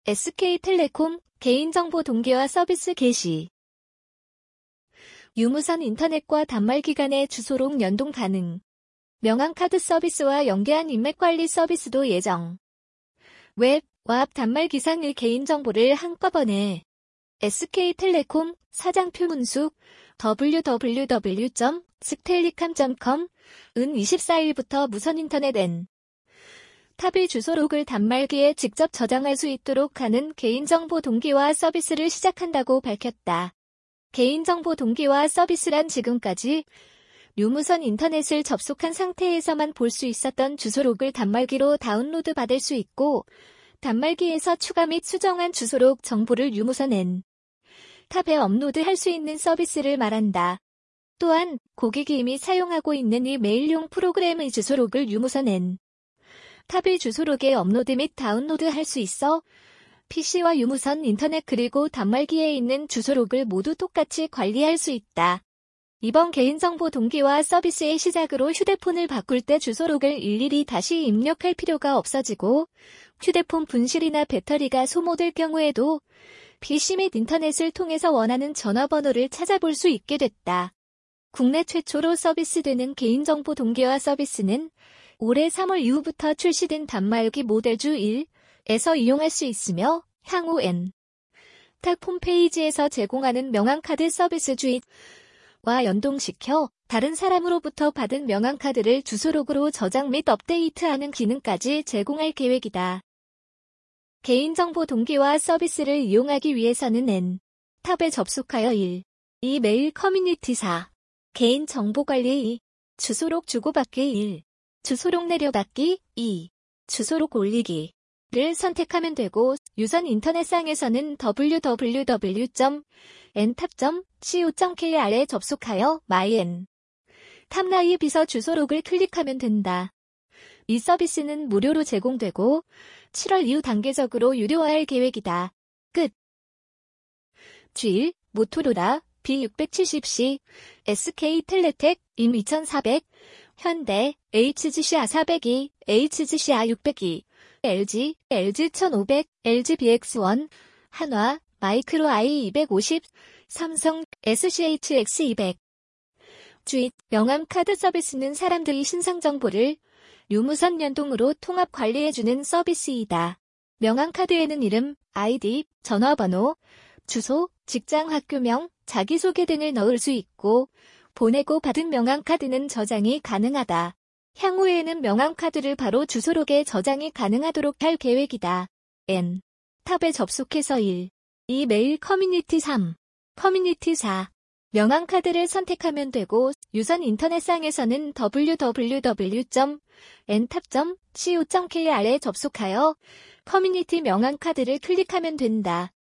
SK텔레콤 개인정보 동기화 서비스 개시. 유무선 인터넷과 단말기 간의 주소록 연동 가능. 명함카드 서비스와 연계한 인맥관리 서비스도 예정. 웹, 와합 단말기상의 개인정보를 한꺼번에. SK텔레콤 사장 표문숙 www.sktellicom.com 은 24일부터 무선인터넷 N 탑의 주소록을 단말기에 직접 저장할 수 있도록 하는 개인정보 동기화 서비스를 시작한다고 밝혔다. 개인정보 동기화 서비스란 지금까지 유무선 인터넷을 접속한 상태에서만 볼 수 있었던 주소록을 단말기로 다운로드 받을 수 있고, 단말기에서 추가 및 수정한 주소록 정보를 유무선 N 탑에 업로드할 수 있는 서비스를 말한다. 또한 고객이 이미 사용하고 있는 이 메일용 프로그램의 주소록을 유무선 N 탑의 주소록에 업로드 및 다운로드 할 수 있어 PC와 유무선 인터넷 그리고 단말기에 있는 주소록을 모두 똑같이 관리할 수 있다. 이번 개인정보 동기화 서비스의 시작으로 휴대폰을 바꿀 때 주소록을 일일이 다시 입력할 필요가 없어지고, 휴대폰 분실이나 배터리가 소모될 경우에도 PC 및 인터넷을 통해서 원하는 전화번호를 찾아볼 수 있게 됐다. 국내 최초로 서비스되는 개인정보 동기화 서비스는 올해 3월 이후부터 출시된 단말기 모델주 1에서 이용할 수 있으며, 향후 N 탑 홈페이지에서 제공하는 명함카드 서비스 주와 연동시켜 다른 사람으로부터 받은 명함카드를 주소록으로 저장 및 업데이트하는 기능까지 제공할 계획이다. 개인정보 동기화 서비스를 이용하기 위해서는 N 탑에 접속하여 1. 이메일 커뮤니티 4. 개인정보관리 2. 주소록 주고받기 1. 주소록 내려받기 2. 주소록 올리기를 선택하면 되고, 유선 인터넷상에서는 www.ntab.co.kr에 접속하여 myN 탑라이브에서 주소록을 클릭하면 된다. 이 서비스는 무료로 제공되고 7월 이후 단계적으로 유료화할 계획이다. 끝. G1 모토로라 B670C SK텔레텍 임 2400 현대 HGC A402 HGC A602 LG 1500 LG BX1 한화 마이크로 i250 삼성 SCHX200 주입 명함카드 서비스는 사람들이 신상정보를 유무선 연동으로 통합 관리해주는 서비스이다. 명함카드에는 이름, 아이디, 전화번호, 주소, 직장 학교명, 자기소개 등을 넣을 수 있고, 보내고 받은 명함카드는 저장이 가능하다. 향후에는 명함카드를 바로 주소록에 저장이 가능하도록 할 계획이다. N 탑에 접속해서 1. 이메일 커뮤니티 3. 커뮤니티 4. 명함카드를 선택하면 되고, 유선 인터넷상에서는 www.ntab.co.kr에 접속하여 커뮤니티 명함카드를 클릭하면 된다.